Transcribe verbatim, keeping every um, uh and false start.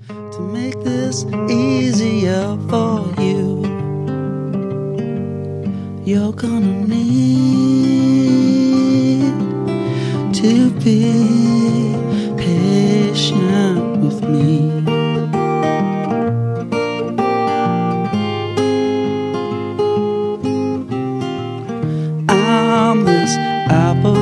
to make this easier for you. You're gonna need to be patient with me. I'm this apple